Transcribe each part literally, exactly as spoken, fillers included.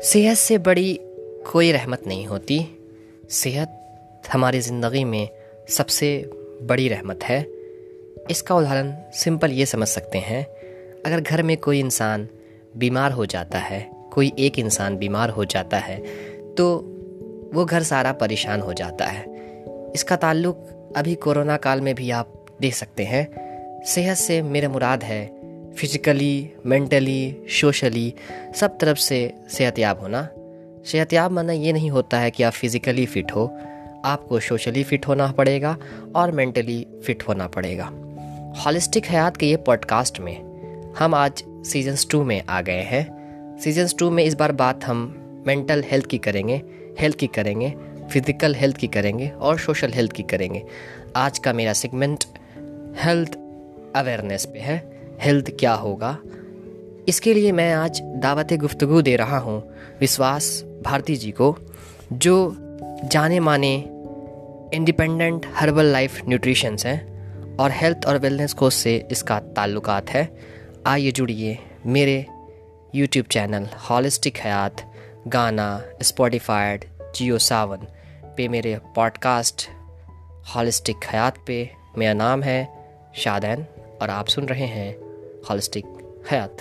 सेहत से बड़ी कोई रहमत नहीं होती। सेहत हमारी ज़िंदगी में सबसे बड़ी रहमत है। इसका उदाहरण सिंपल ये समझ सकते हैं, अगर घर में कोई इंसान बीमार हो जाता है, कोई एक इंसान बीमार हो जाता है तो वो घर सारा परेशान हो जाता है। इसका ताल्लुक़ अभी कोरोना काल में भी आप देख सकते हैं। सेहत से मेरा मुराद है फिज़िकली, मेंटली, सोशली सब तरफ से सेहतयाब होना। सेहतयाब माना ये नहीं होता है कि आप फिज़िकली फ़िट हो, आपको सोशली फ़िट होना पड़ेगा और मेंटली फ़िट होना पड़ेगा। हॉलिस्टिक हयात के ये पॉडकास्ट में हम आज सीजन्स टू में आ गए हैं। सीजन्स टू में इस बार बात हम मेंटल हेल्थ की करेंगे, हेल्थ की करेंगे, फिज़िकल हेल्थ की करेंगे और सोशल हेल्थ की करेंगे। आज का मेरा सेगमेंट हेल्थ अवेयरनेस पे है। हेल्थ क्या होगा, इसके लिए मैं आज दावत गुफ्तगू दे रहा हूँ विश्वास भारती जी को, जो जाने माने इंडिपेंडेंट हर्बल लाइफ न्यूट्रिशंस हैं और हेल्थ और वेलनेस कोर्स से इसका ताल्लुकात है। आइए जुड़िए मेरे यूट्यूब चैनल हॉलिस्टिक हयात, गाना, स्पॉटिफाई, जियो सावन पे मेरे पॉडकास्ट हॉलिस्टिक हयात पे। मेरा नाम है शादैन और आप सुन रहे हैं holistic Hayat.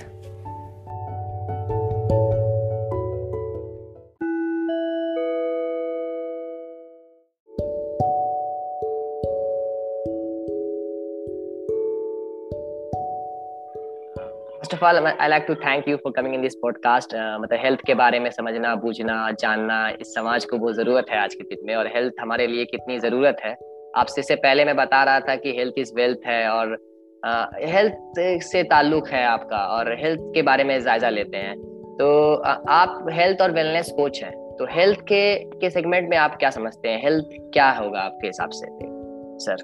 First of all I like to thank you for coming in this podcast. मतलब हेल्थ के बारे में समझना, बूझना, जानना इस समाज को बहुत ज़रूरत है आज के दिन में, और हेल्थ हमारे लिए कितनी ज़रूरत है। आपसे से पहले मैं बता रहा था कि हेल्थ इज़ वेल्थ है और हेल्थ uh, से ताल्लुक है आपका, और हेल्थ के बारे में जायजा लेते हैं। तो uh, आप हेल्थ और वेलनेस कोच हैं, तो हेल्थ के के सेगमेंट में आप क्या समझते हैं, हेल्थ क्या होगा आपके हिसाब से सर?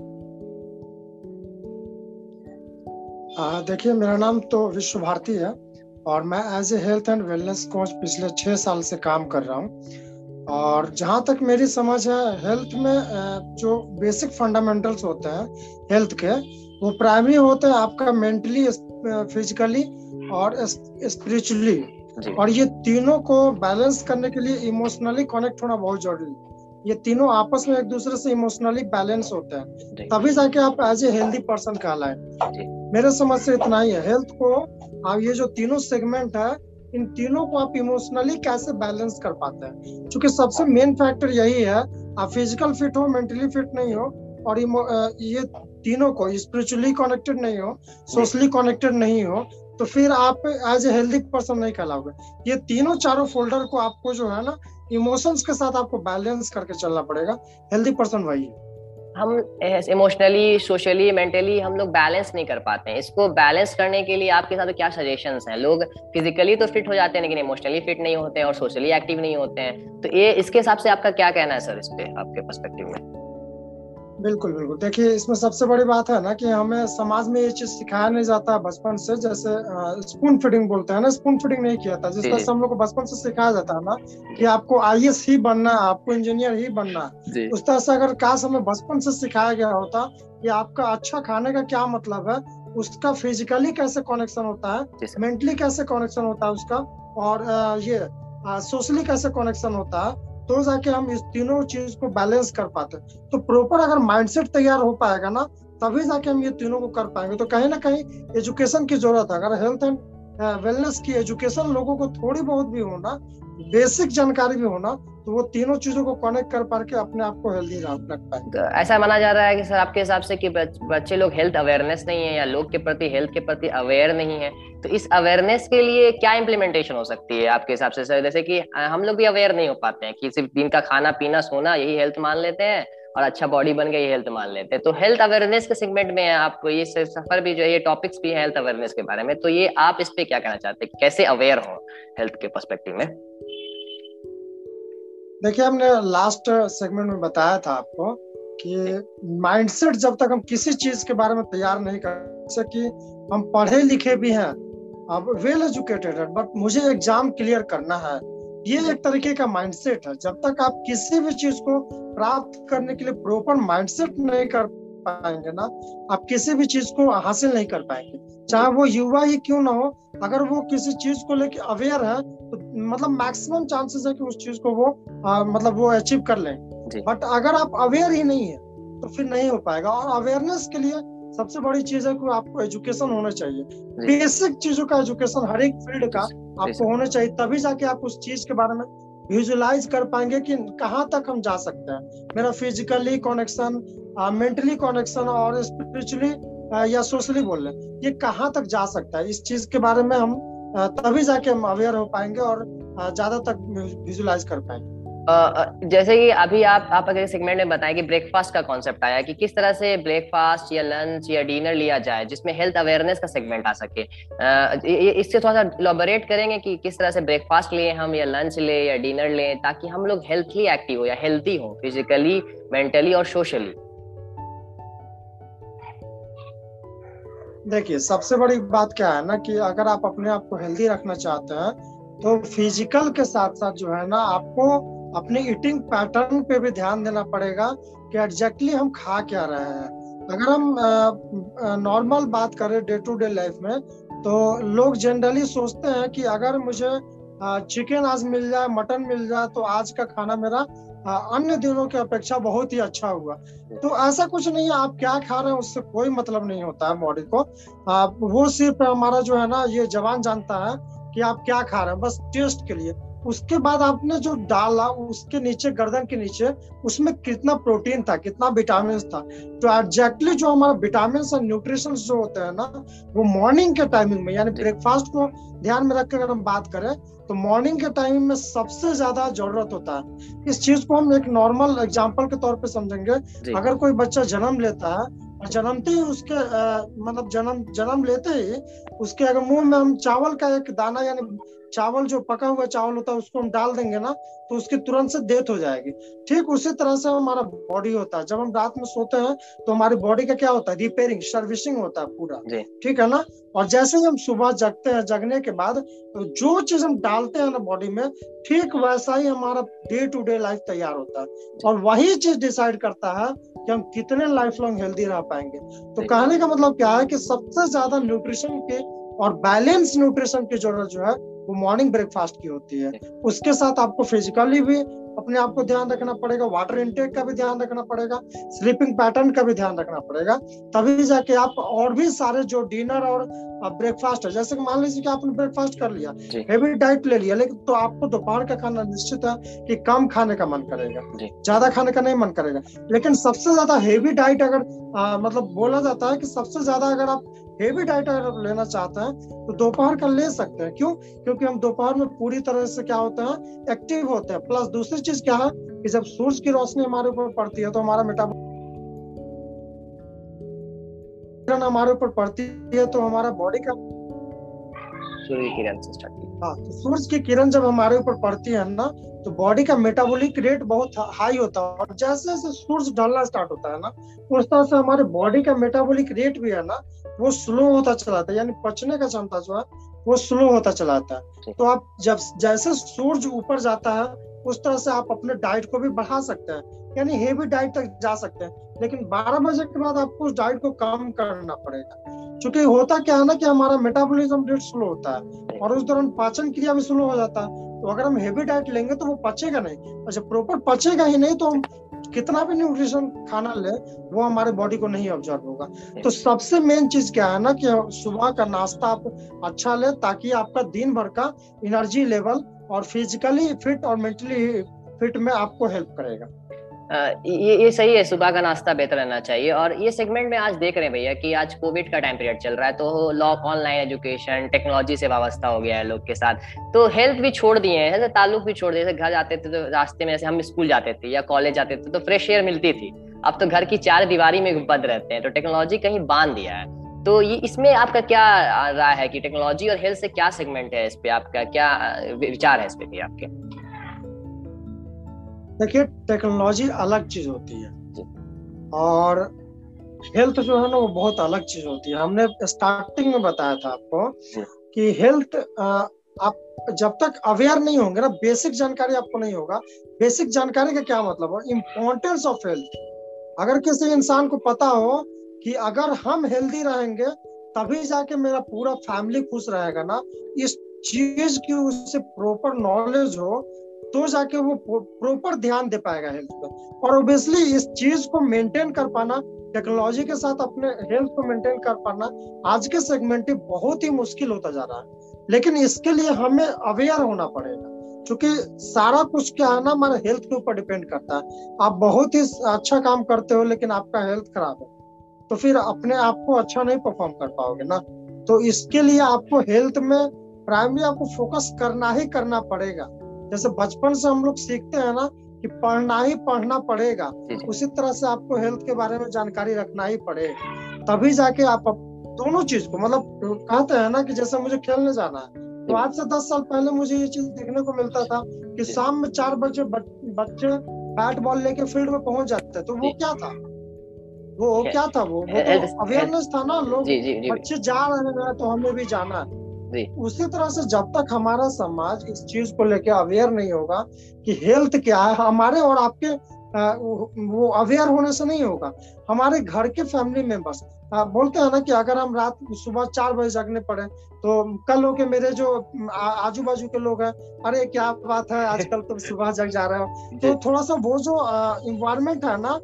देखिए, मेरा नाम तो विश्व भारती है और मैं as a health and wellness coach पिछले छः साल से काम कर रहा हूँ। और जहाँ तक मेरी समझ है, हेल्थ में जो बेसिक फंडामेंटल्स होते हैं हेल्थ के, वो प्राइमरी होते हैं आपका मेंटली, फिजिकली और स्पिरिचुअली, और ये तीनों को बैलेंस करने के लिए इमोशनली कनेक्ट होना बहुत जरूरी है। ये तीनों आपस में एक दूसरे से इमोशनली बैलेंस होते हैं, तभी जाके आप एज ए हेल्दी पर्सन कहलाएं। मेरे समझ से इतना ही है। हेल्थ को आप ये जो तीनों सेगमेंट है, इन तीनों को आप इमोशनली कैसे बैलेंस कर पाते हैं, क्योंकि सबसे मेन फैक्टर यही है। आप फिजिकल फिट हो, मेंटली फिट नहीं हो, और ये तीनों को स्पिरिचुअली कनेक्टेड नहीं हो, सोशली कनेक्टेड नहीं हो, तो फिर आप एज ए हेल्दी पर्सन नहीं कहलाओगे। ये तीनों चारों फोल्डर को आपको जो है ना, इमोशंस के साथ आपको बैलेंस करके चलना पड़ेगा। हेल्दी पर्सन वही है। हम इमोशनली, सोशली, मेंटली हम लोग बैलेंस नहीं कर पाते हैं। इसको बैलेंस करने के लिए आपके साथ क्या सजेशंस हैं? लोग फिजिकली तो फिट हो जाते हैं लेकिन इमोशनली फिट नहीं होते हैं और सोशली एक्टिव नहीं होते हैं, तो ये इसके हिसाब से आपका क्या कहना है सर, इस पे आपके पर्सपेक्टिव में? बिल्कुल बिल्कुल देखिए, इसमें सबसे बड़ी बात है ना कि हमें समाज में ये चीज सिखाया नहीं जाता है बचपन से। जैसे स्पून फीडिंग बोलते हैं ना, स्पून फीडिंग नहीं किया था। जिस तरह से हम लोग को बचपन से सिखाया जाता है ना कि आपको आई ए एस ही बनना है, आपको इंजीनियर ही बनना है, उस तरह से अगर काश हमें बचपन से सिखाया गया होता कि आपका अच्छा खाने का क्या मतलब है, उसका फिजिकली कैसे कनेक्शन होता है, मेंटली कैसे कनेक्शन होता है उसका, और ये सोशली कैसे कनेक्शन होता है, तो जाके हम इस तीनों चीज को बैलेंस कर पाते। तो प्रॉपर अगर माइंडसेट तैयार हो पाएगा ना, तभी जाके हम ये तीनों को कर पाएंगे। तो कहीं ना कहीं एजुकेशन की जरूरत है। अगर हेल्थ एंड वेलनेस की एजुकेशन लोगों को थोड़ी बहुत भी होना, बेसिक जानकारी भी होना, तो वो तीनों चीजों को कनेक्ट कर पा के अपने आप को हेल्दी रख पाए। तो ऐसा माना जा रहा है कि सर आपके हिसाब से कि बच्चे लोग हेल्थ अवेयरनेस नहीं है या लोग के प्रति हेल्थ के प्रति अवेयर नहीं है, तो इस अवेयरनेस के लिए क्या इम्प्लीमेंटेशन हो सकती है आपके हिसाब से सर? जैसे कि हम लोग भी अवेयर नहीं हो पाते हैं कि सिर्फ दिन का खाना पीना सोना यही हेल्थ मान लेते हैं और अच्छा बॉडी बन गई हेल्थ मान लेते हैं। तो हेल्थ अवेयरनेस के सेगमेंट में आप ये सफर भी जो है, ये टॉपिक्स भी है हेल्थ अवेयरनेस के बारे में, तो ये आप इस पे क्या कहना चाहते हैं, कैसे अवेयर हो हेल्थ के पर्सपेक्टिव में? देखिए, हमने लास्ट सेगमेंट में बताया था आपको कि माइंडसेट जब तक हम किसी चीज के बारे में तैयार नहीं कर सके, हम पढ़े लिखे भी हैं, अब वेल एजुकेटेड है, बट मुझे एग्जाम क्लियर करना है, ये एक तरीके का माइंडसेट है। जब तक आप किसी भी चीज को प्राप्त करने के लिए प्रॉपर माइंडसेट नहीं कर पाएंगे ना, आप किसी भी चीज को हासिल नहीं कर पाएंगे, चाहे वो युवा ही क्यों ना हो। अगर वो किसी चीज को लेकर अवेयर है, तो मतलब मैक्सिमम चांसेस है कि उस चीज को वो आ, मतलब वो अचीव कर लें। बट अगर आप अवेयर ही नहीं है तो फिर नहीं हो पाएगा। और अवेयरनेस के लिए सबसे बड़ी चीज है कि आपको एजुकेशन होना चाहिए, बेसिक चीजों का एजुकेशन हर एक फील्ड का आपको होना चाहिए, तभी जाके आप उस चीज के बारे में विजुअलाइज कर पाएंगे कि कहाँ तक हम जा सकते हैं। मेरा फिजिकली कनेक्शन, मेंटली कनेक्शन और स्पिरिचुअली या सोशली बोल रहे ये कहाँ तक जा सकता है, इस चीज के बारे में हम तभी जाके हम अवेयर हो पाएंगे और ज्यादा तक विजुअलाइज कर पाएंगे। Uh, जैसे कि अभी आप आप अगर सेगमेंट में बताएं कि ब्रेकफास्ट का कॉन्सेप्ट आया कि किस तरह से ब्रेकफास्ट या लंच या डिनर लिया जाए जिसमें हेल्थ अवेयरनेस का सेगमेंट आ सके, uh, इससे थोड़ा सा इलॉबरेट करेंगे कि किस तरह से ब्रेकफास्ट लें हम या लंच ले या डिनर लें ताकि हम लोग हेल्थली एक्टिव हो या हेल्थी हो फिजिकली, मेंटली और सोशली। देखिए सबसे बड़ी बात क्या है ना कि अगर आप अपने आप को हेल्दी रखना चाहते हैं तो फिजिकल के साथ साथ जो है ना आपको अपने ईटिंग पैटर्न पे भी ध्यान देना पड़ेगा कि एग्जैक्टली हम खा क्या रहे हैं। अगर हम नॉर्मल बात करें डे टू डे लाइफ में तो लोग जनरली सोचते हैं कि अगर मुझे चिकन आज मिल जाए, मटन मिल जाए तो आज का खाना मेरा अन्य दिनों की अपेक्षा बहुत ही अच्छा हुआ। तो ऐसा कुछ नहीं है, आप क्या खा रहे हैं उससे कोई मतलब नहीं होता है बॉडी को। आ, वो सिर्फ हमारा जो है ना ये जवान जानता है कि आप क्या खा रहे हैं, बस टेस्ट के लिए। उसके बाद आपने जो डाला उसके नीचे, गर्दन के नीचे, उसमें कितना प्रोटीन था, कितना विटामिन था। तो एग्जैक्टली जो हमारा विटामिन और न्यूट्रिशन जो होते हैं ना वो मॉर्निंग के टाइमिंग में, यानी ब्रेकफास्ट को ध्यान में रखकर अगर हम बात करें तो मॉर्निंग के टाइम में सबसे ज्यादा जरूरत होता है। इस चीज को हम एक नॉर्मल एग्जांपल के तौर पे समझेंगे। अगर कोई बच्चा जन्म लेता है और जन्मते ही उसके आ, मतलब जन्म जन्म लेते ही उसके अगर मुंह में हम चावल का एक दाना, यानी चावल जो पका हुआ चावल होता है उसको हम डाल देंगे ना तो उसकी तुरंत से डेथ हो जाएगी। ठीक उसी तरह से हमारा बॉडी होता है। जब हम रात में सोते हैं तो हमारी बॉडी का क्या होता है, रिपेयरिंग, सर्विसिंग होता है पूरा, ठीक है ना। और जैसे ही हम सुबह जगते हैं, जगने के बाद तो जो चीज हम डालते हैं ना बॉडी में, ठीक वैसा ही हमारा डे टू डे लाइफ तैयार होता है और वही चीज डिसाइड करता है कि हम कितने लाइफ लॉन्ग हेल्दी रह पाएंगे। तो कहने का मतलब क्या है कि सबसे ज्यादा न्यूट्रिशन के और बैलेंस न्यूट्रिशन की जरूरत जो है वो मॉर्निंग ब्रेकफास्ट की होती है। उसके साथ आपको फिजिकली भी अपने आप को ध्यान रखना पड़ेगा, वाटर इनटेक का भी ध्यान रखना पड़ेगा, स्लीपिंग पैटर्न का भी ध्यान रखना पड़ेगा, तभी जाके आप और भी सारे जो डिनर और ब्रेकफास्ट है, जैसे मान लीजिए कि आपने ब्रेकफास्ट कर लिया, हेवी डाइट ले लिया, लेकिन तो आपको दोपहर का खाना निश्चित है कि कम खाने का मन करेगा, ज्यादा खाने का नहीं मन करेगा। लेकिन सबसे ज्यादा हेवी डाइट अगर आ, मतलब बोला जाता है कि सबसे ज्यादा अगर आप हेवी डाइट अगर लेना चाहते हैं तो दोपहर का ले सकते हैं। क्यों? क्योंकि हम दोपहर में पूरी तरह से क्या होते हैं, एक्टिव होते हैं। प्लस दूसरी चीज क्या है कि जब सूरज की रोशनी हमारे ऊपर पड़ती है तो हमारा मेटाबॉलिज्म हमारे ऊपर पड़ती है तो हमारा बॉडी का सूर्य की किरण से स्टार्ट हाँ तो सूरज की किरण जब हमारे ऊपर पड़ती है ना तो बॉडी का मेटाबॉलिक रेट बहुत हाई होता है। और जैसे जैसे सूरज ढलना स्टार्ट होता है ना उस तरह से हमारे बॉडी का मेटाबॉलिक रेट भी है ना वो स्लो होता चला जाता है, यानी पचने का क्षमता जो है वो स्लो होता चला जाता है। तो आप जब जैसे सूरज ऊपर जाता है उस तरह से आप अपने डाइट को भी बढ़ा सकते हैं, यानी हेवी डाइट तक जा सकते हैं। लेकिन बारह बजे के बाद आपको उस डाइट को कम करना पड़ेगा, क्योंकि होता क्या है ना कि हमारा मेटाबॉलिज्म रेट स्लो होता है और उस दौरान पाचन क्रिया भी स्लो हो जाता है। तो अगर हम हेवी डाइट लेंगे तो वो पचेगा नहीं, और जब प्रॉपर पचेगा ही नहीं तो हम कितना भी न्यूट्रिशन खाना ले वो हमारे बॉडी को नहीं ऑब्जर्व होगा। तो सबसे मेन चीज क्या है ना कि सुबह का नाश्ता आप अच्छा ले ताकि आपका दिन भर का एनर्जी लेवल और फिजिकली फिट और मेंटली फिट में आपको हेल्प करेगा। आ, ये ये सही है, सुबह का नाश्ता बेहतर रहना चाहिए। और ये सेगमेंट में आज देख रहे हैं भैया कि आज कोविड का टाइम पीरियड चल रहा है तो लोग ऑनलाइन एजुकेशन टेक्नोलॉजी से वाबस्ता हो गया है लोग के साथ, तो हेल्थ भी छोड़ दिए हैं, जैसे ताल्लुक भी छोड़ दिए। जैसे घर जाते थे तो रास्ते में, जैसे हम स्कूल जाते थे या कॉलेज जाते थे तो फ्रेश एयर मिलती थी, अब तो घर की चार दीवारी में बंद रहते हैं, तो टेक्नोलॉजी कहीं बांध दिया है। तो ये इसमें आपका क्या राय है कि टेक्नोलॉजी और हेल्थ से क्या सेगमेंट है, इस पे आपका क्या विचार है इस पे भी आपके? देखिए टेक्नोलॉजी अलग चीज होती है और हेल्थ जो है ना वो बहुत अलग चीज होती है। हमने स्टार्टिंग में बताया था आपको कि हेल्थ आप जब तक अवेयर नहीं होंगे ना, बेसिक जानकारी आपको नहीं होगा। बेसिक जानकारी का क्या मतलब है, इम्पोर्टेंस ऑफ हेल्थ। अगर किसी इंसान को पता हो कि अगर हम हेल्दी रहेंगे तभी जाके मेरा पूरा फैमिली खुश रहेगा ना, इस चीज की उसे प्रॉपर नॉलेज हो, तो जाके वो प्रॉपर ध्यान दे पाएगा हेल्थ पे। और ऑब्वियसली इस चीज को मेंटेन कर पाना, टेक्नोलॉजी के साथ अपने हेल्थ को मेंटेन कर पाना आज के सेगमेंट में बहुत ही मुश्किल होता जा रहा है। लेकिन इसके लिए हमें अवेयर होना पड़ेगा, क्योंकि सारा कुछ क्या है ना, हमारे हेल्थ के ऊपर डिपेंड करता है। आप बहुत ही अच्छा काम करते हो लेकिन आपका हेल्थ खराब है, तो फिर अपने आप को अच्छा नहीं परफॉर्म कर पाओगे ना। तो इसके लिए आपको हेल्थ में प्राइमरी आपको फोकस करना ही करना पड़ेगा। जैसे बचपन से हम लोग सीखते हैं ना कि पढ़ना ही पढ़ना पड़ेगा, उसी तरह से आपको हेल्थ के बारे में जानकारी रखना ही पड़ेगा, तभी जाके आप दोनों चीज को, मतलब कहते हैं ना कि जैसे मुझे खेलने जाना है, तो आज से दस साल पहले मुझे ये चीज देखने को मिलता था कि शाम में चार बजे बच्चे बैट बॉल लेके फील्ड में पहुंच जाते, तो वो क्या था, वो क्या था वो वो तो अवेयरनेस था ना, लोग बच्चे जा रहे हैं तो हमें भी जाना है। उसी तरह से जब तक हमारा समाज इस चीज को लेके अवेयर नहीं होगा कि हेल्थ क्या है, हमारे और आपके वो अवेयर होने से नहीं होगा। हमारे घर के फैमिली मेंबर्स बोलते हैं ना कि अगर हम रात सुबह चार बजे जगने पड़े तो कल हो के मेरे जो आजू बाजू के लोग हैं, अरे क्या बात है आजकल तुम सुबह जग जा रहे हो, तो थोड़ा सा वो जो इन्वायरमेंट है ना,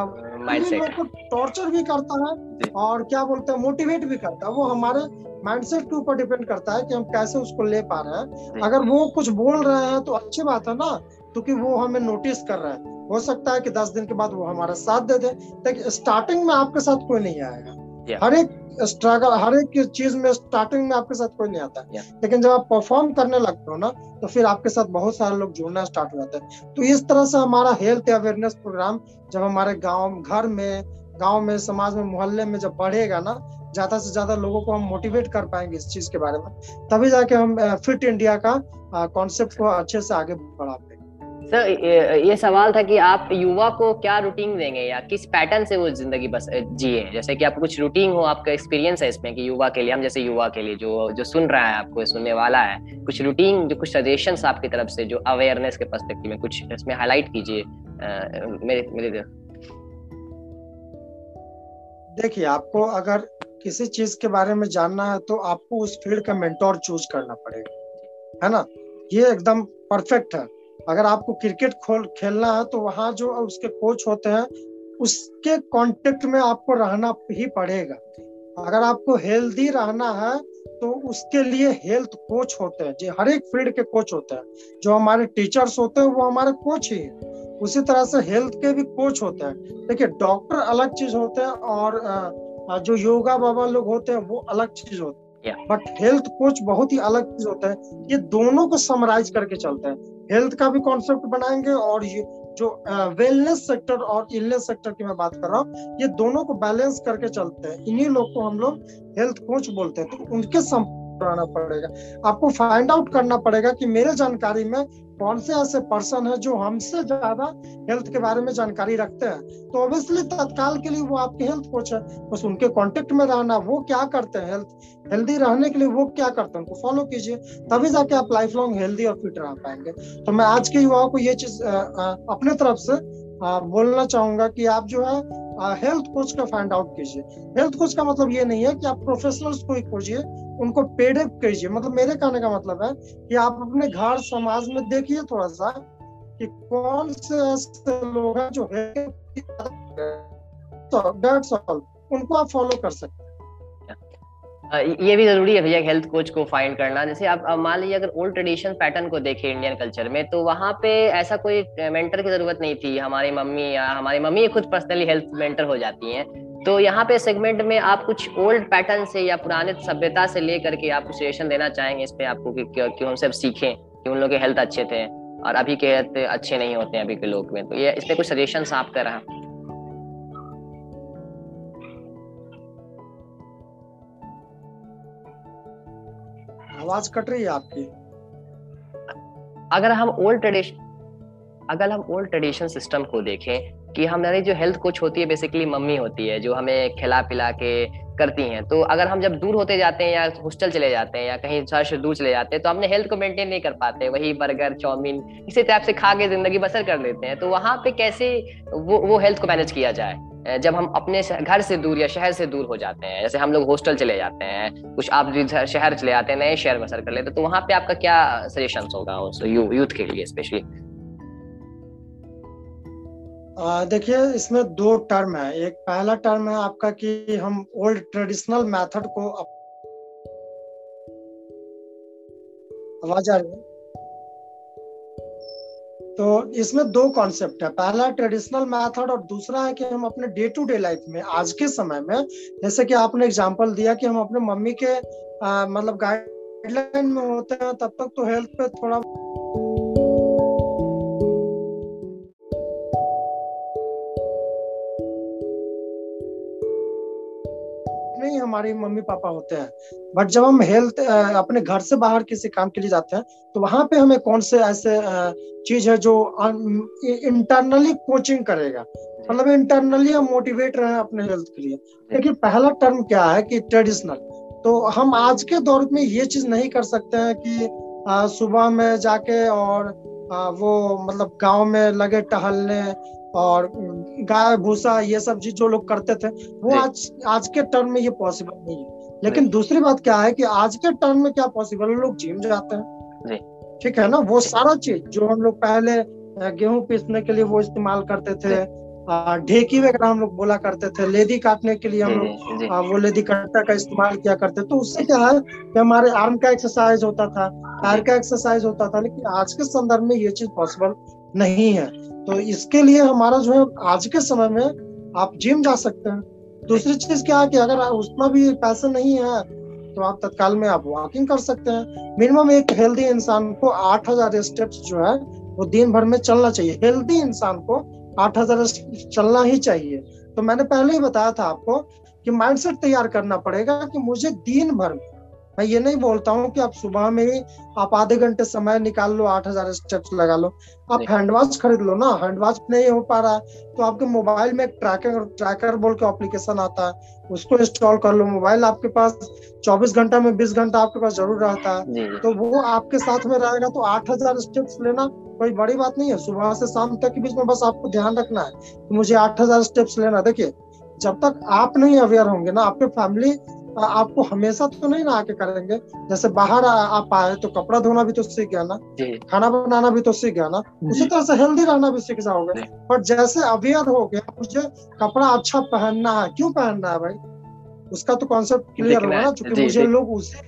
लोग को टॉर्चर भी करता है और क्या बोलते हैं मोटिवेट भी करता है। वो हमारे माइंडसेट के ऊपर डिपेंड करता है कि हम कैसे उसको ले पा रहे हैं। अगर वो कुछ बोल रहे हैं तो अच्छी बात है ना, क्योंकि वो हमें नोटिस कर रहा है। हो सकता है कि दस दिन के बाद वो हमारा साथ दे दे, लेकिन स्टार्टिंग में आपके साथ कोई नहीं आएगा। हर एक स्ट्रगल, हर एक चीज में स्टार्टिंग में आपके साथ कोई नहीं आता, लेकिन जब आप परफॉर्म करने लगते हो ना, तो फिर आपके साथ बहुत सारे लोग जुड़ना स्टार्ट हो जाते हैं। तो इस तरह से हमारा हेल्थ अवेयरनेस प्रोग्राम जब हमारे गांव, घर में, गांव में, समाज में, मोहल्ले में जब बढ़ेगा ना, ज्यादा से ज्यादा लोगों को हम मोटिवेट कर पाएंगे इस चीज के बारे में, तभी जाके हम फिट इंडिया का कॉन्सेप्ट को अच्छे से आगे बढ़ा पाएंगे। सर, ये सवाल था कि आप युवा को क्या रूटीन देंगे या किस पैटर्न से वो जिंदगी बस जिए, जैसे कि आपको कुछ रूटीन हो, आपका एक्सपीरियंस है इसमें कि युवा के लिए, हम जैसे युवा के लिए जो जो सुन रहा है, आपको सुनने वाला है, कुछ रूटीन, जो कुछ सजेशंस आपकी तरफ से जो अवेयरनेस के पर्सपेक्टिव में कुछ इसमें हाईलाइट कीजिए। मेरे मेरे देखिए, आपको अगर किसी चीज के बारे में जानना है तो आपको उस फील्ड का मेंटोर चूज करना पड़ेगा, है ना। ये एकदम परफेक्ट है। अगर आपको क्रिकेट खोल खेलना है तो वहाँ जो उसके कोच होते हैं उसके कांटेक्ट में आपको रहना ही पड़ेगा। अगर आपको हेल्दी रहना है तो उसके लिए हेल्थ कोच होते हैं, जो हर एक फील्ड के कोच होते हैं। जो हमारे टीचर्स होते हैं वो हमारे कोच ही हैं। उसी तरह से हेल्थ के भी कोच होते हैं। देखिए, डॉक्टर अलग चीज होते हैं और जो योगा बाबा लोग होते हैं वो अलग चीज होते हैं, बट हेल्थ कोच बहुत ही अलग चीज होता है। ये दोनों को समराइज करके चलते हैं। हेल्थ का भी कॉन्सेप्ट बनाएंगे और ये जो वेलनेस सेक्टर और इलनेस सेक्टर की मैं बात कर रहा हूँ, ये दोनों को बैलेंस करके चलते हैं। इन्हीं लोग को हम लोग हेल्थ कोच बोलते हैं। तो उनके संपर्क रहना पड़ेगा। आपको फाइंड आउट करना पड़ेगा कि मेरे जानकारी में कौन से ऐसे पर्सन है जो हमसे ज्यादा हेल्थ के बारे में जानकारी रखते हैं। तो ऑब्वियसली तत्काल के लिए वो आपके हेल्थ कोच है, बस उनके कांटेक्ट में रहना। वो क्या करते हैं, हेल्थ हेल्दी रहने के लिए वो क्या करते हैं, उनको फॉलो कीजिए, तभी जाके आप लाइफ लॉन्ग हेल्दी और फिट रह पाएंगे। तो मैं आज के युवाओं को ये चीज अपने तरफ से आ, बोलना चाहूंगा कि आप जो है हेल्थ कोच का फाइंड आउट कीजिए। हेल्थ कोच का मतलब ये नहीं है कि आप प्रोफेशनल्स को ही खोजिए, उनको पेड अप कीजिए। मतलब मेरे कहने का मतलब है कि आप अपने घर समाज में देखिए थोड़ा सा कि कौन से ऐसे लोग हैं जो है, तो दैट्स ऑल, उनको आप फॉलो कर सकते हैं। ये भी जरूरी है भैया हेल्थ कोच को फाइंड करना। जैसे आप मान लीजिए अगर ओल्ड ट्रेडिशन पैटर्न को देखें इंडियन कल्चर में, तो वहाँ पे ऐसा कोई मेंटर की जरूरत नहीं थी। हमारी मम्मी या हमारी मम्मी खुद पर्सनली हेल्थ मेंटर हो जाती हैं। तो यहाँ पे सेगमेंट में आप कुछ ओल्ड पैटर्न से या पुराने सभ्यता से लेकर के आप कुछ सजेशन देना चाहेंगे इस पे आपको कि क्यों हम सब सीखें कि उन लोग के हेल्थ अच्छे थे और अभी के हेल्थ अच्छे नहीं होते हैं अभी के लोग में। तो ये इस पे कुछ सजेशन आप कर रहा। आवाज कट रही है आपकी। अगर हम ओल्ड ट्रेडिशन अगर हम ओल्ड ट्रेडिशन सिस्टम को देखें कि हमारी जो हेल्थ कोच होती है बेसिकली मम्मी होती है जो हमें खिला पिला के करती हैं। तो अगर हम जब दूर होते जाते हैं या हॉस्टल चले जाते हैं या कहीं शहर से दूर चले जाते हैं तो अपने हेल्थ को मेंटेन नहीं कर पाते, वही बर्गर चाउमीन इसी टाइप से खा के जिंदगी बसर कर लेते हैं। तो वहां पे कैसे वो वो हेल्थ को मैनेज किया जाए? जब हम अपने घर से दूर या शहर से दूर हो जाते हैं, जैसे हम लोग हॉस्टल चले जाते हैं, कुछ आप भी शहर चले जाते हैं, नए शहर बसर कर लेते हैं, तो वहां पे आपका क्या सजेशन होगा उस यू, यूथ के लिए स्पेशली? देखिए, इसमें दो टर्म है। एक पहला टर्म है आपका कि हम ओल्ड ट्रेडिशनल मेथड को, आवाज आ रही है? तो इसमें दो कॉन्सेप्ट है। पहला ट्रेडिशनल मेथड और दूसरा है कि हम अपने डे टू डे लाइफ में आज के समय में, जैसे कि आपने एग्जांपल दिया कि हम अपने मम्मी के आ, मतलब गाइडलाइन में होते हैं, तब तक तो हेल्थ पे थोड़ा नहीं हमारी मम्मी पापा होते हैं। बट जब हम हेल्थ अपने घर से बाहर किसी काम के लिए जाते हैं, तो वहां पे हमें कौन से ऐसे चीज है जो इंटरनली कोचिंग करेगा, मतलब इंटरनली हम मोटिवेट रहे अपने हेल्थ के लिए। देखिए, पहला टर्म क्या है कि ट्रेडिशनल। तो हम आज के दौर में ये चीज नहीं कर सकते हैं कि आ, सुबह में जाके और आ, वो मतलब गांव में लगे टहलने और गाय भूसा ये सब चीज जो लोग करते थे, वो आज आज के टर्म में ये पॉसिबल नहीं है। लेकिन दूसरी बात क्या है कि आज के टर्म में क्या पॉसिबल है, लोग जिम जाते हैं, ठीक है ना। वो सारा चीज जो हम लोग पहले गेहूं पीसने के लिए वो इस्तेमाल करते थे, ढेकी वगैरह हम लोग बोला करते थे, लेदी काटने के लिए हम लोग वो लेदी कट्टा का इस्तेमाल किया करते। तो उससे क्या है कि हमारे आर्म का एक्सरसाइज होता था, पैर का एक्सरसाइज होता था। लेकिन आज के संदर्भ में ये चीज पॉसिबल नहीं है। तो इसके लिए हमारा जो है आज के समय में आप जिम जा सकते हैं। दूसरी चीज क्या है कि अगर उसमें भी पैसे नहीं है तो आप तत्काल में आप वॉकिंग कर सकते हैं। मिनिमम एक हेल्दी इंसान को आठ हजार स्टेप्स जो है वो दिन भर में चलना चाहिए। हेल्दी इंसान को आठ हजार चलना ही चाहिए। तो मैंने पहले ही बताया था आपको कि माइंडसेट तैयार करना पड़ेगा कि मुझे दिन भर में, मैं ये नहीं बोलता हूँ कि आप सुबह में ही आप आधे घंटे समय निकाल लो, आठ हजार स्टेप्स लगा लो। आप हैंड वॉच खरीद लो ना। हैंड वॉच नहीं हो पा रहा है तो आपके मोबाइल में एक ट्रैकर ट्रैकर बोल के एप्लीकेशन आता है, उसको इंस्टॉल कर लो। मोबाइल आपके पास चौबीस घंटा में बीस घंटा आपके पास जरूर रहता है, तो वो आपके साथ में रहेगा। तो आठ हजार स्टेप्स लेना कोई बड़ी बात नहीं है। सुबह से शाम तक के बीच में बस आपको ध्यान रखना है कि मुझे आठ हजार स्टेप्स लेना। देखिए, जब तक आप नहीं अवेयर होंगे ना, आपके फैमिली आपको हमेशा तो नहीं ना आके करेंगे। जैसे बाहर आप आए तो कपड़ा धोना भी तो सीख गया ना, खाना बनाना भी तो सीख गया ना, उसी तरह से हेल्दी रहना भी सीख जाओगे। पर जैसे अवेयर हो गया मुझे कपड़ा अच्छा पहनना है, क्यों पहनना है भाई, उसका तो कॉन्सेप्ट क्लियर होगा ना, क्योंकि मुझे लोग उसे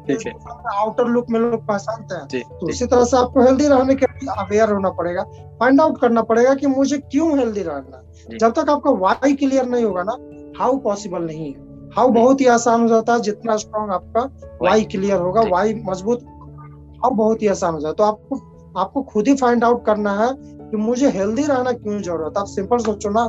आउटर लुक में लोग पहचानते हैं। तो उसी तरह से आपको हेल्दी रहने के लिए अवेयर होना पड़ेगा, फाइंड आउट करना पड़ेगा कि मुझे क्यों हेल्दी रहना है। जब तक आपका वाई क्लियर नहीं होगा ना, हाउ पॉसिबल नहीं है। हाउ बहुत ही आसान हो जाता है, जितना स्ट्रॉन्ग आपका वाई क्लियर होगा, वाई मजबूत, हाउ बहुत ही आसान हो जाता है। तो आपको आपको खुद ही फाइंड आउट करना है कि मुझे हेल्दी रहना क्यों जरूरत है। आप सिंपल सोचो ना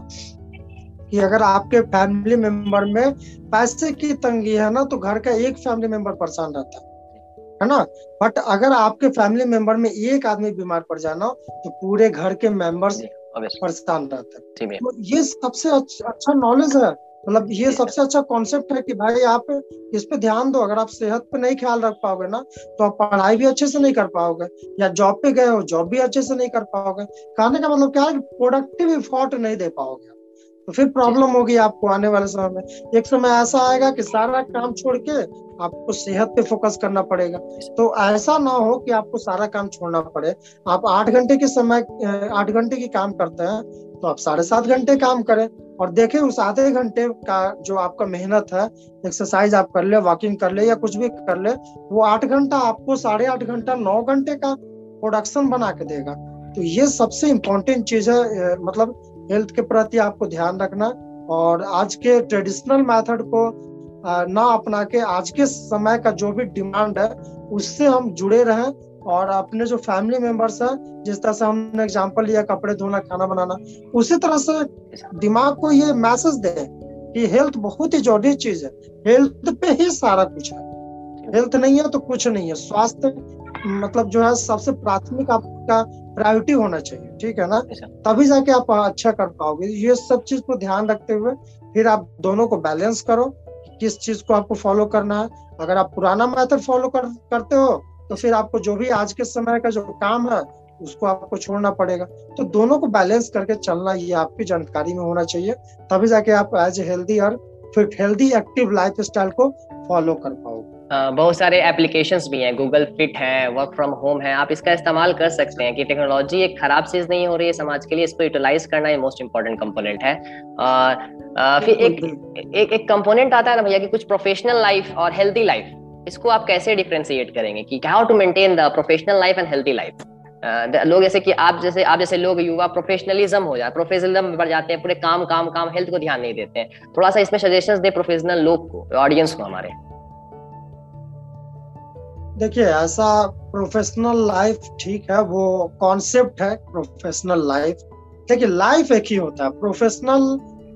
कि अगर आपके फैमिली मेंबर में पैसे की तंगी है ना, तो घर का एक फैमिली मेंबर परेशान रहता है है ना। बट अगर आपके फैमिली मेंबर में एक आदमी बीमार पड़ जाए ना, तो पूरे घर के मेंबर्स परेशान रहते हैं। तो ये सबसे अच्छा नॉलेज है, मतलब ये सबसे अच्छा कॉन्सेप्ट है कि भाई आप इस पे ध्यान दो। अगर आप सेहत पे नहीं ख्याल रख पाओगे ना, तो आप पढ़ाई भी अच्छे से नहीं कर पाओगे, या जॉब पे गए हो जॉब भी अच्छे से नहीं कर पाओगे। कहने का मतलब क्या है कि प्रोडक्टिव एफर्ट नहीं दे पाओगे, तो फिर प्रॉब्लम होगी आपको आने वाले समय में। एक समय ऐसा आएगा कि सारा काम छोड़ के आपको सेहत पे फोकस करना पड़ेगा। तो ऐसा ना हो कि आपको सारा काम छोड़ना पड़े। आप आठ घंटे के समय आठ घंटे की काम करते हैं तो आप साढ़े सात घंटे काम करें, और देखें उस आधे घंटे का जो आपका मेहनत है, एक्सरसाइज आप कर ले, वॉकिंग कर ले या कुछ भी कर ले, वो आठ घंटा आपको साढ़े आठ घंटा नौ घंटे का प्रोडक्शन बना के देगा। तो ये सबसे इम्पोर्टेंट चीज है, मतलब हेल्थ के प्रति आपको ध्यान रखना। और आज के ट्रेडिशनल मेथड को ना अपना के आज के समय का जो भी डिमांड है उससे हम जुड़े रहें, और अपने जो फैमिली मेंबर्स है, जिस तरह से हमने एग्जांपल लिया कपड़े धोना, खाना बनाना, उसी तरह से दिमाग को ये मैसेज दे कि हेल्थ बहुत ही जरूरी चीज है। हेल्थ पे ही सारा कुछ है, हेल्थ नहीं है तो कुछ नहीं है। स्वास्थ्य मतलब जो है सबसे प्राथमिक आपका प्रायोरिटी होना चाहिए, ठीक है ना, तभी जाके आप अच्छा कर पाओगे। ये सब चीज को ध्यान रखते हुए फिर आप दोनों को बैलेंस करो, किस चीज को आपको फॉलो करना है। अगर आप पुराना मेथड फॉलो कर, करते हो तो फिर आपको जो भी आज के समय का जो काम है उसको आपको छोड़ना पड़ेगा। तो दोनों को बैलेंस करके चलना, ये आपकी जानकारी में होना चाहिए, तभी जाके आप एज ए हेल्दी और fit healthy active life style को फॉलो कर पाओगे। Uh, बहुत सारे एप्लीकेशंस भी हैं, गूगल फिट है, वर्क फ्रॉम होम है, आप इसका इस्तेमाल कर सकते हैं कि टेक्नोलॉजी एक खराब चीज नहीं हो रही है समाज के लिए, इसको यूटिलाइज करना ये मोस्ट इंपॉर्टेंट कंपोनेंट है। और uh, फिर एक एक एक कंपोनेंट आता है ना भैया कि कुछ प्रोफेशनल लाइफ और हेल्दी लाइफ, इसको आप कैसे डिफरेंशिएट करेंगे कि how to maintain the professional life and healthy life? लोग जैसे कि आप जैसे आप जैसे लोग युवा प्रोफेशनलिज्म हो जाए, प्रोफेशनलिज्म में बढ़ जाते हैं, पूरे काम काम काम, हेल्थ को ध्यान नहीं देते हैं। थोड़ा सा इसमें सजेशंस दे प्रोफेशनल लोग को, ऑडियंस को हमारे। देखिए, ऐसा प्रोफेशनल लाइफ ठीक है, वो कॉन्सेप्ट है प्रोफेशनल लाइफ। देखिए, लाइफ एक ही होता है, प्रोफेशनल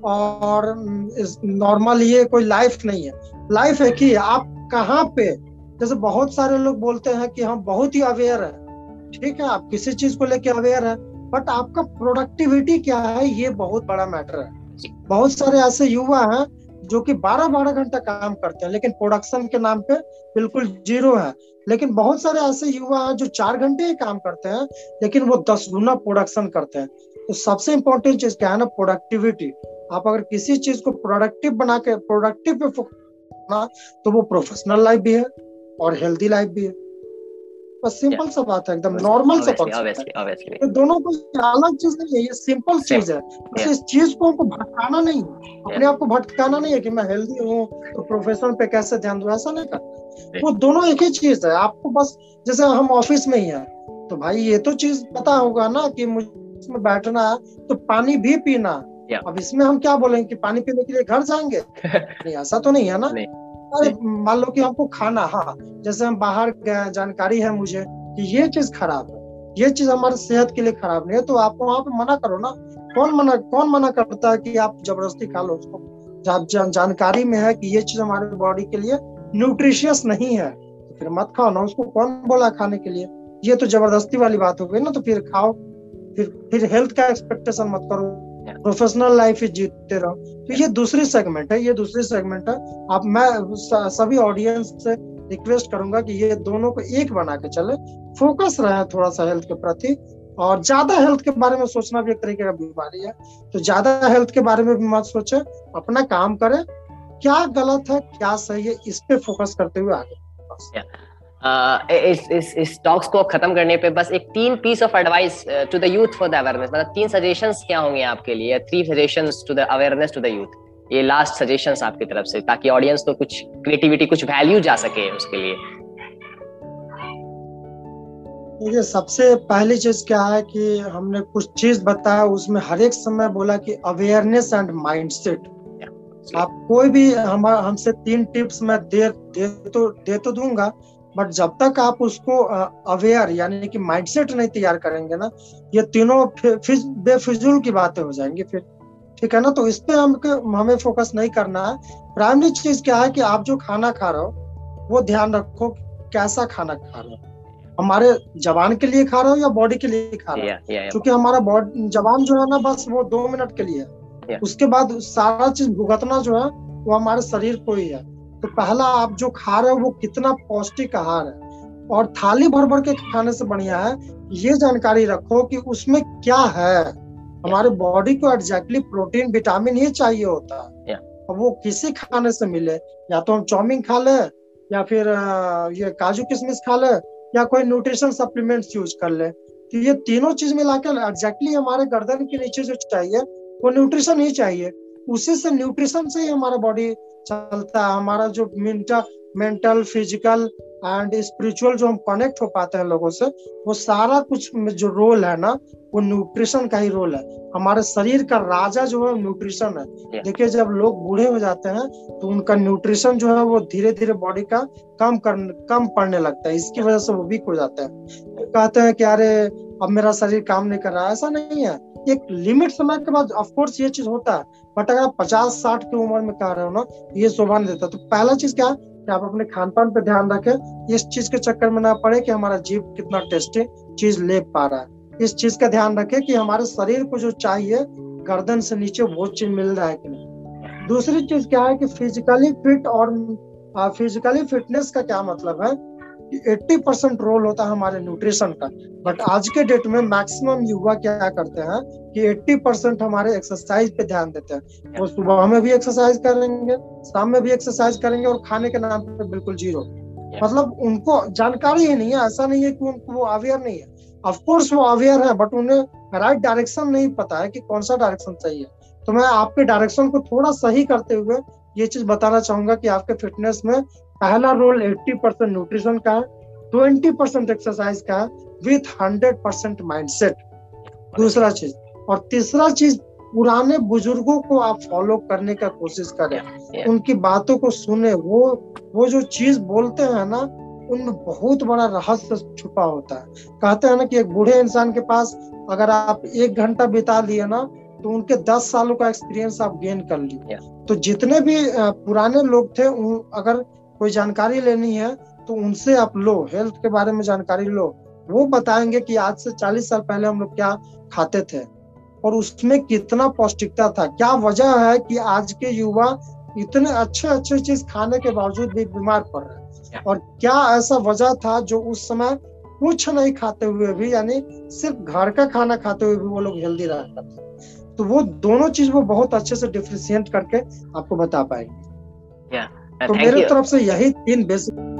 और नॉर्मल ये कोई लाइफ नहीं है, लाइफ एक ही है। आप कहाँ पे, जैसे बहुत सारे लोग बोलते हैं कि हम बहुत ही अवेयर है, ठीक है, आप किसी चीज को लेके अवेयर है, बट आपका प्रोडक्टिविटी क्या है, ये बहुत बड़ा मैटर है। बहुत सारे ऐसे युवा हैं जो कि बारह बारह घंटा काम करते हैं, लेकिन प्रोडक्शन के नाम पे बिल्कुल जीरो है। लेकिन बहुत सारे ऐसे युवा हैं जो चार घंटे ही काम करते हैं, लेकिन वो दस गुना प्रोडक्शन करते हैं। तो सबसे इंपॉर्टेंट चीज क्या है ना, प्रोडक्टिविटी। आप अगर किसी चीज को प्रोडक्टिव बना के प्रोडक्टिव पे फोकस करना, तो वो प्रोफेशनल लाइफ भी है और हेल्दी लाइफ भी है। बस सिंपल सा बात है, एकदम नॉर्मल सा कॉन्सेप्ट है। तो दोनों को अलग चीज नहीं है, ये सिंपल चीज है। बस इस चीज को हमको भटकाना नहीं है, अपने आप को भटकाना नहीं है कि मैं हेल्दी हूँ तो प्रोफेशन पे कैसे ध्यान दूं, ऐसा नहीं करना। वो दोनों एक ही चीज है। आपको बस, जैसे हम ऑफिस में ही है, तो भाई ये तो चीज पता होगा ना कि मुझे इसमें बैठना है तो पानी भी पीना। अब इसमें हम क्या बोलेंगे कि पानी पीने के लिए घर जाएंगे? नहीं, ऐसा तो नहीं है ना। अरे मान लो कि हमको खाना, हाँ, जैसे हम बाहर गए, जानकारी है मुझे कि ये चीज खराब है, ये चीज हमारे सेहत के लिए खराब नहीं है, तो आप वहां पे मना करो ना। कौन मना कौन मना करता है कि आप जबरदस्ती खा लो उसको? जब जान, जानकारी में है कि ये चीज हमारे बॉडी के लिए न्यूट्रिशियस नहीं है, तो फिर मत खाओ ना। उसको कौन बोला खाने के लिए? ये तो जबरदस्ती वाली बात हो गई ना। तो फिर खाओ, फिर फिर हेल्थ का एक्सपेक्टेशन मत करो, प्रोफेशनल लाइफ ही जीतते रहो। तो ये दूसरी सेगमेंट है, ये दूसरी सेगमेंट है। आप, मैं सभी ऑडियंस से रिक्वेस्ट करूंगा कि ये दोनों को एक बना के चले, फोकस रहे थोड़ा सा हेल्थ के प्रति। और ज्यादा हेल्थ के बारे में सोचना भी एक तरीके का बीमारी है, तो ज्यादा हेल्थ के बारे में भी मत सोचे, अपना काम करें। क्या गलत है क्या सही है, इस पे फोकस करते हुए आगे। Uh, इस इस इस टॉक्स को खत्म करने पे बस एक तीन piece of advice to the youth for the awareness, मतलब तीन सजेशंस क्या होंगे आपके लिए? Three suggestions to the awareness to the youth, ये लास्ट सजेशंस आपकी तरफ से, ताकि ऑडियंस को कुछ क्रिएटिविटी, कुछ वैल्यू जा सके उसके लिए। देखिए, सबसे पहली चीज क्या है कि हमने कुछ चीज बताया, उसमें हर एक समय बोला कि अवेयरनेस एंड माइंडसेट। आप कोई भी हम हमसे तीन टिप्स मैं दे दे तो दे तो दूंगा, बट जब तक आप उसको अवेयर यानी कि माइंडसेट नहीं तैयार करेंगे ना, ये तीनों बेफिजूल की बातें हो जाएंगी फिर, ठीक है ना। तो इस पे हम हमें फोकस नहीं करना है। प्राइमरी चीज क्या है कि आप जो खाना खा रहे हो वो ध्यान रखो, कैसा खाना खा रहे हो, हमारे जबान के लिए खा रहे हो या बॉडी के लिए खा रहे हो? क्योंकि हमारा बॉडी जबान जो है ना, बस वो दो मिनट के लिए है, उसके बाद सारा चीज भुगतना जो है वो हमारे शरीर को ही है। तो पहला, आप जो खा रहे हो वो कितना पौष्टिक आहार है, और थाली भर भर के खाने से बढ़िया है ये जानकारी रखो कि उसमें क्या है। हमारे बॉडी को एग्जैक्टली प्रोटीन विटामिन ही चाहिए होता है। अब वो किसी खाने से मिले, या तो हम चाउमीन खा ले, या फिर ये काजू किशमिश खा ले, या कोई न्यूट्रिशन सप्लीमेंट्स यूज कर ले। तो ये तीनों चीज मिलाकर एग्जैक्टली हमारे गर्दन के नीचे जो चाहिए वो न्यूट्रिशन ही चाहिए। उसी से, न्यूट्रिशन से ही हमारा बॉडी चलता है। हमारा जो mental mental physical and spiritual जो हम कनेक्ट हो पाते हैं लोगों से, वो सारा कुछ जो रोल है ना, वो न्यूट्रिशन का ही रोल है। हमारे शरीर का राजा जो है न्यूट्रिशन है। देखिए, जब लोग बूढ़े हो जाते हैं तो उनका न्यूट्रिशन जो है वो धीरे धीरे बॉडी का कम कर कम पड़ने लगता है, इसकी वजह से वो वीक हो जाते हैं। कहते हैं कि अरे अब मेरा शरीर काम नहीं कर रहा, ऐसा नहीं है। एक लिमिट समय के बाद ऑफ कोर्स ये चीज होता है, बट अगर आप पचास साठ की उम्र में कह रहे हो ना, ये शोभा नहीं देता। तो पहला चीज क्या है कि आप अपने खान पान पे ध्यान रखें, इस चीज के चक्कर में ना पड़े कि हमारा जीभ कितना टेस्टी चीज ले पा रहा है। इस चीज का ध्यान रखें कि हमारे शरीर को जो चाहिए गर्दन से नीचे वो चीज मिल रहा है कि नहीं। दूसरी चीज क्या है कि फिजिकली फिट, और फिजिकली फिटनेस का क्या मतलब है कि अस्सी परसेंट रोल होता है हमारे न्यूट्रिशन का। बट आज के डेट में मैक्सिमम युवा क्या करते हैं कि अस्सी परसेंट हमारे एक्सरसाइज पे ध्यान देते हैं। वो सुबह में भी एक्सरसाइज करेंगे, शाम में भी एक्सरसाइज करेंगे, और खाने के नाम पे बिल्कुल जीरो। मतलब उनको जानकारी ही नहीं है। ऐसा नहीं है कि उनको वो अवेयर नहीं है, ऑफ कोर्स वो अवेयर है, बट उन्हें राइट डायरेक्शन नहीं पता है कि कौन सा डायरेक्शन सही है। तो मैं आपके डायरेक्शन को थोड़ा सही करते हुए ये चीज बताना चाहूंगा कि आपके फिटनेस में पहला रोल अस्सी परसेंट न्यूट्रिशन का है, बीस परसेंट एक्सरसाइज का है, विथ हंड्रेड परसेंट माइंडसेट। दूसरा चीज, और तीसरा चीज, पुराने बुजुर्गों को आप फॉलो करने का कोशिश करें, उनकी बातों को सुने। वो वो जो चीज बोलते हैं ना, उनमें बहुत बड़ा रहस्य छुपा होता है। कहते हैं ना कि एक बूढ़े इंसान के पास अगर आप एक घंटा बिता लिए ना, तो उनके दस सालों का एक्सपीरियंस आप गेन कर लिए। तो जितने भी पुराने लोग थे, अगर कोई जानकारी लेनी है तो उनसे आप लो, हेल्थ के बारे में जानकारी लो। वो बताएंगे कि आज से चालीस साल पहले हम लोग क्या खाते थे और उसमें कितना पौष्टिकता था। क्या वजह है कि आज के युवा इतने अच्छे अच्छे चीज खाने के बावजूद भी बीमार पड़ रहे हैं, और क्या ऐसा वजह था जो उस समय कुछ नहीं खाते हुए भी, यानी सिर्फ घर का खाना खाते हुए भी वो लोग हेल्दी रहते थे। तो वो दोनों चीज वो बहुत अच्छे से डिफरेंशिएट करके आपको बता पाएंगे। yeah. uh, तो मेरे तरफ से यही तीन बेसिक